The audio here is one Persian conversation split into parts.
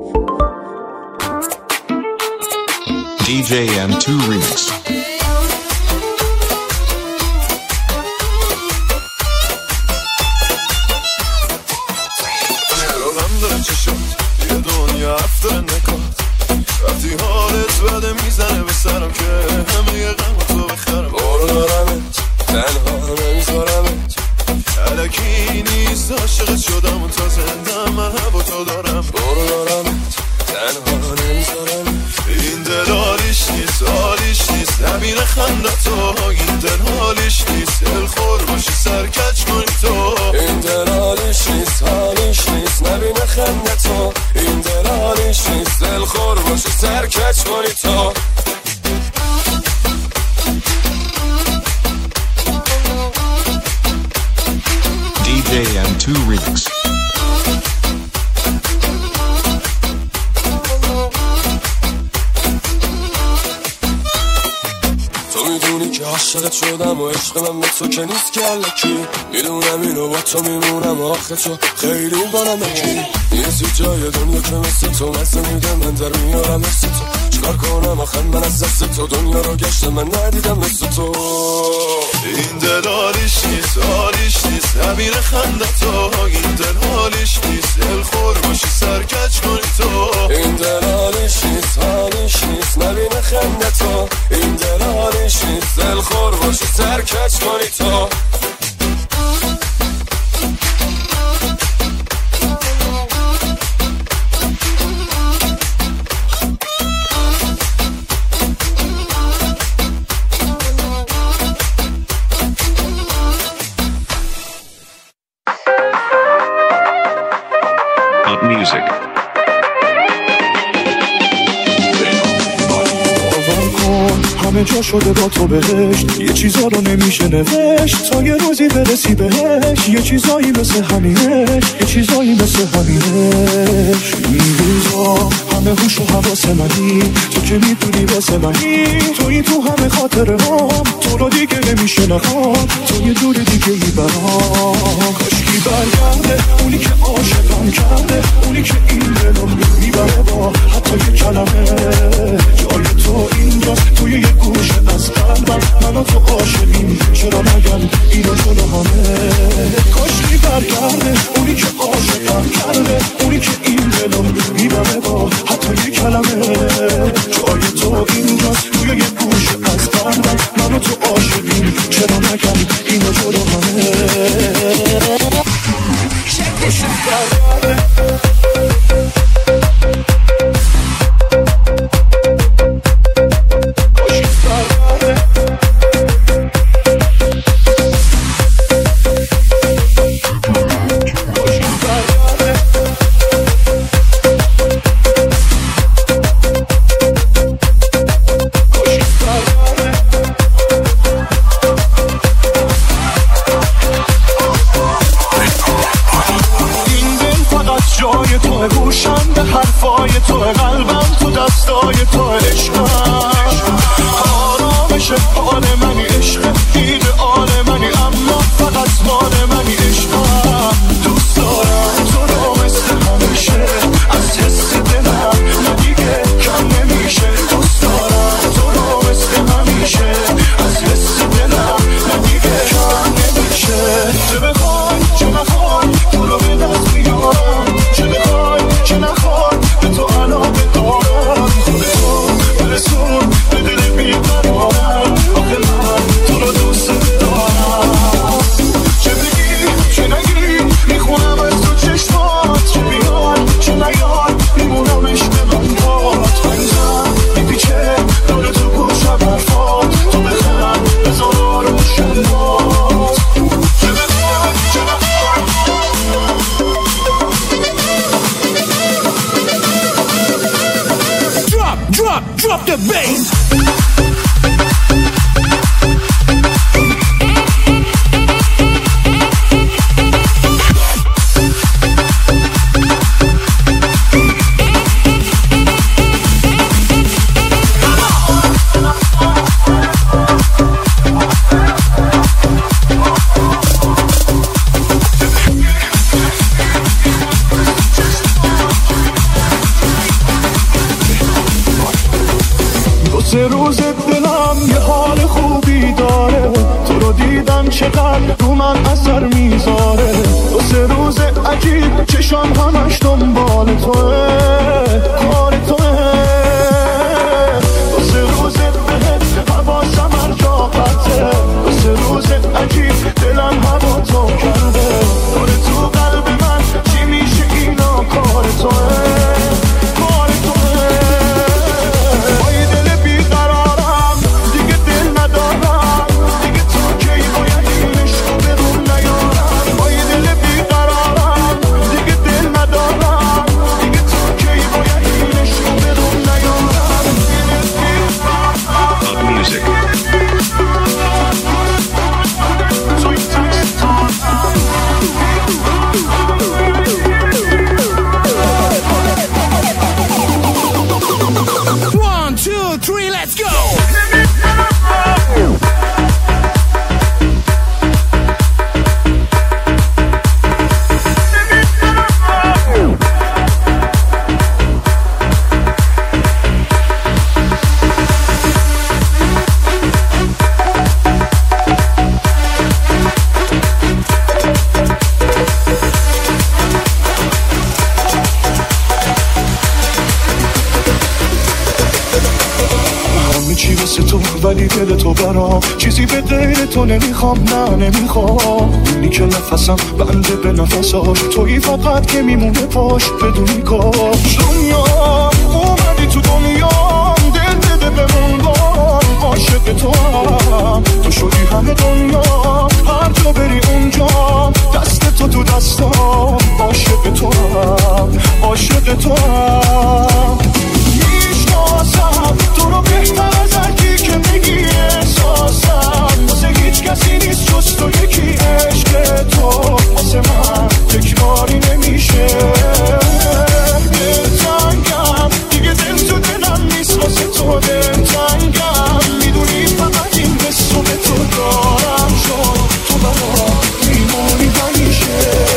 DJ M2 Remix. یه دنیا افتر نکات وقتی حالت بده میزنه به سرم که همه یه غم تو بخرم بارو دارمت تنها نمیذارمت الکی نیست عاشقت شدم و تا زنده من هوا تو دارم بارو دارمت تنها نمیذارمت این دل حالیش نیست حالیش نیست نبینه خنده تو این دل حالیش نیست دل خور باشی سرکچ کنی تو این دل حالیش نیست حالیش نیست نبینه خنده تو این دل حالیش نیست دل خور باشی سرکچ کنی تو DJ M2 Remix. میدونی که عاشقت شدم و عشق من به تو که نیست که الکی میدونم اینو با تو میمونم آخه تو خیلی بانمکی نیستی جای دنیا که مثل تو مزه میده من در میارم مثل تو چکار کنم آخه من از دست تو دنیا رو گشتم من ندیدم مثل تو این دل حالیش نیست حالیش نیست نبینه خنده تو این دل حالیش نیست دل خور باشی سرکچ کنی تو این دل حالیش نیست حالیش نیست نبینه خنده تو این دل حالیش نیست دل خور باشی سرکچ کنی تو Hot music. همه جا شده با تو بهشت یه چیزا رو نمیشه نوشت تا یه روزی برسی بهش یه چیزایی مثل همینش یه چیزایی مثل همینش این روزا همه هوش و حواس منی تو که میدونی واسه منی توی تو همه خاطره هم تو رو دیگه نمیشه نخوام تو یه جور دیگه ای برام کاشکی برگرده اونی که عاشقم کرده اونی که این دلو میبره با حتی یه کلمه جای تو اینجاست توی یه گوشه از قلبم من و تو عاشقیم چرا نگم اینو جلو همه کاشکی برگرده اونی که عاشقم کرده اونی که این دلو میبره با حتی یه کلمه جای تو اینجاست توی یه گوشه از قلبم من و تو عاشقیم چرا نگم اینو جلو همه کاشکی برگرده Drop the bass. سه روز دلم یه حال خوبی داره، تو رو دیدم چقدر رو من اثر میذاره. دو سه روز عجیب چشام همش دنبال توه، کار توه. دو سه روز بهت حواسم هر جا قطعه، دو سه روز عجیب دلم هوا تو کرده. دور تو قلب من چی میشه اینا کار توه، کار توه. با یه دل بیقرارم دیگه دل ندارم، دیگه تو کی باید این عشقو به روم نیارم. با یه دل بیقرارم دیگه دل ندارم، دیگه تو کی باید این عشقو به روم نیارم. Music. One, two, three, let's go! چی واسه تو ولی دل تو برام چیزی به غیر تو نمیخوام، نه نمیخوام. اینی که نفسم بنده به نفساش، تویی فقط که میمونه پاش بدونی کاش. دنیا اومدی تو دنیا، دل بده بمون بام، عاشق تو هم تو شدی همه دنیا. هر جا بری اونجا دست تو تو دستام، عاشق تو هم عاشق تو هم. میشناسم تو رو بهتر از هرکی که میگی، احساسم واسه هیچ کسی نیست جز تو یکی. عشق تو واسه من تکراری نمیشه. دلتنگم دیگه دل تو دلم نیست واسه تو، دلتنگم میدونی فقط این حسو به تو دارم، چون تو برام میمونی همیشه.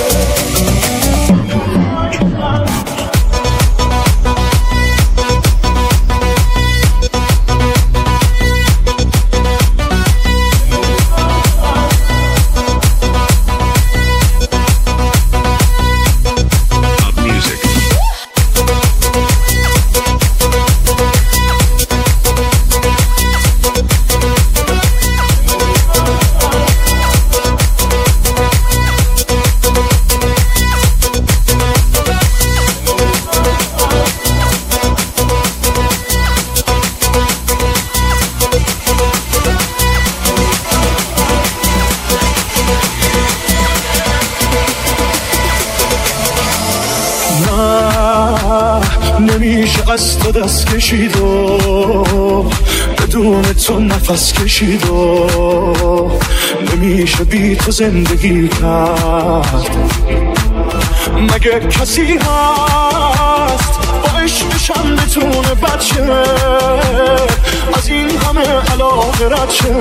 نمیشه از تو دست کشید و بدون تو نفس کشید و نمیشه بی تو زندگی کرد. مگه کسی هست با عشقشم بتونه بچه از این همه علاقه رد شه؟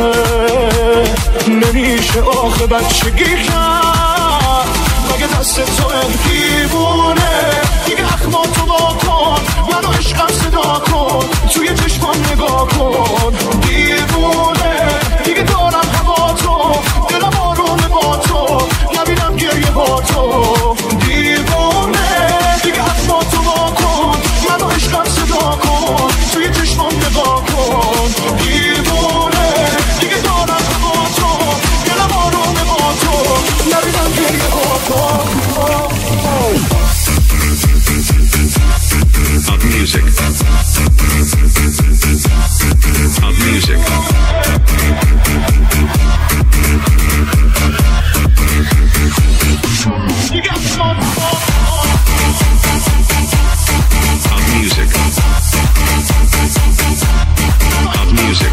نمیشه آخه بچگی کرد، مگه دست تو دیوونه. دیگه اخماتو با کن، منو عشقم صدا کن، توی چشمام نگاه کن. دیوونه دیگه دارم هوا تو، دلم آرومه با تو، نبینم گریه با تو. دیوونه دیگه اخماتو با کن، منو عشقم صدا کن، توی چشمام نگاه کن. دیوونه دیگه دارم هوا تو، دلم آرومه با تو، نبینم گریه با تو. Of music. Of music. Of music. Of music.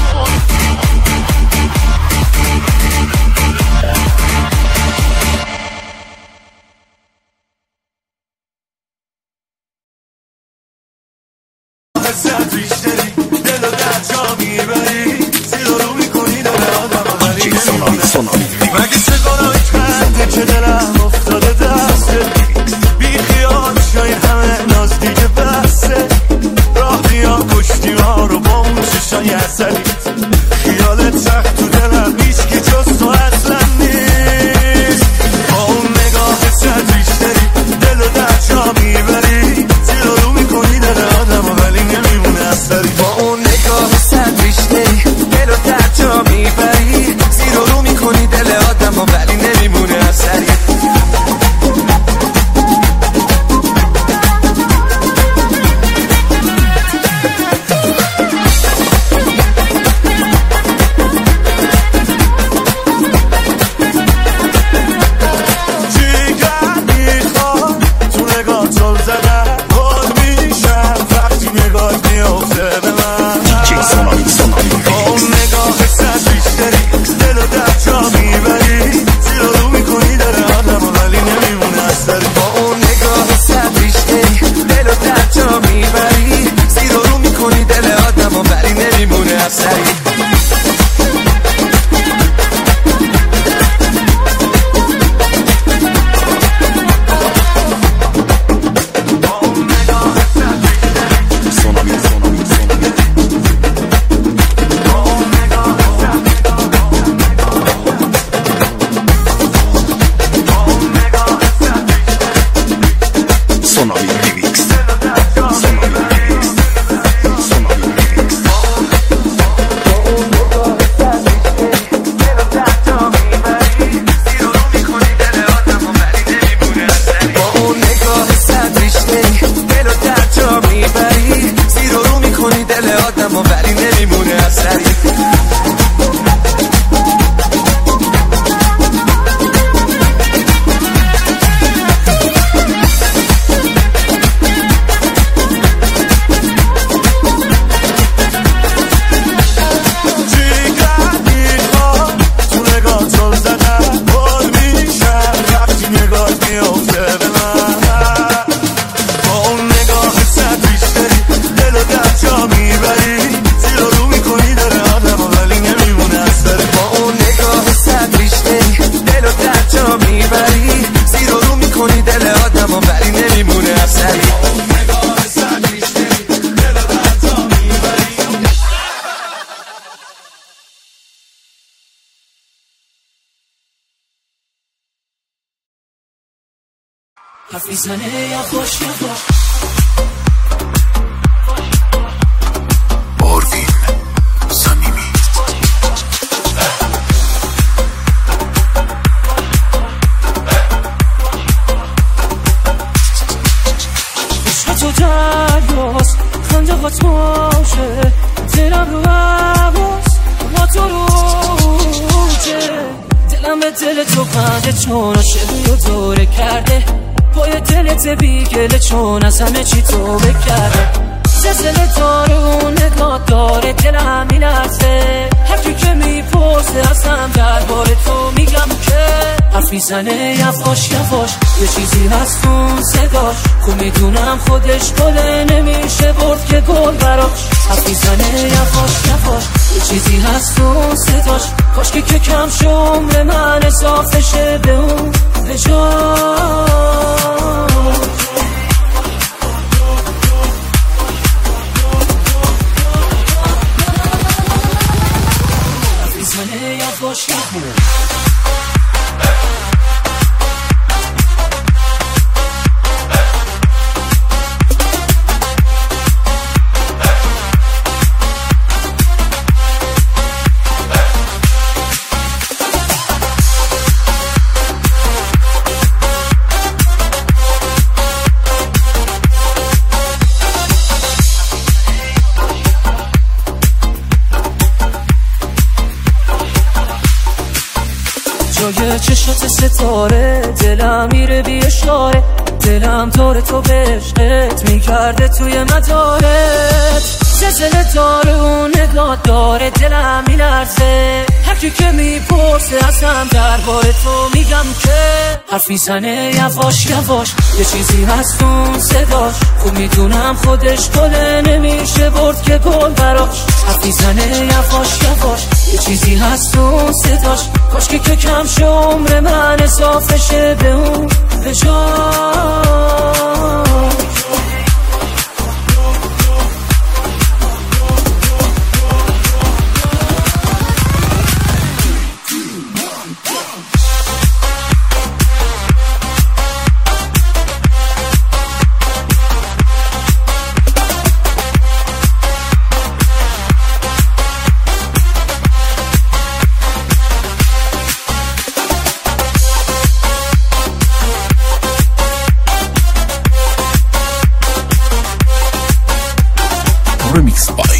حست بیشتری دل و در جا میبری، زیر رو میکنی دل آدم آوری نمیمونه. مگه سگانای خنده که دلم افتاده دسته، بی خیال شای همه نزدیک بسته. راه بیا کشتی ها رو با اون های اصلی خیالت سخت تو دلم نیست که جز تو اصلا نیست با اون نگاه سدریشتری دل و در جا میبری زیر رو میکنی دل آدم ولی نمیمونه اثری با اون نگاه سدریشتری دل و در جا میبری زیر رو میکنی دل آدم ولی نمیمونه اثری حرف میزنه یا خوش یا خوش آروین صمیمی عشق تو دریاست خنده هات ماشه دلم رو عباس ما تو روچه دلم به دل تو پنده چون عاشقی رو دوره کرده پای دلت بیگله چون از همه چی تو بکرده زلزله داره و نگاه داره دلم میلرزه هرکی که میپرسه ازم درباره تو میگم که حرف میزنه یواش یواش یه چیزی هست اون صداش کو میدونم خودش گله نمیشه برد که گل براش حرف میزنه یواش یواش یه چیزی هست اون صداش کاش که کم شه عمر من اضافه شه به اون به یواش جای چشات ستاره دلم میره بی اشاره دلم داره تو به عشقت میکرده توی مدارت زلزله داره و نگاه داره دلم میلرزه هرکی که میپرسه ازم درباره تو میگم که حرف میزنه یواش یواش یه چیزی هست اون صداش خوب میدونم خودش گله نمیشه برد که گل براش حرف میزنه یواش یواش یه چیزی هست اون صداش کاش که کم شه عمر من اضافه شه به اون به Mixed by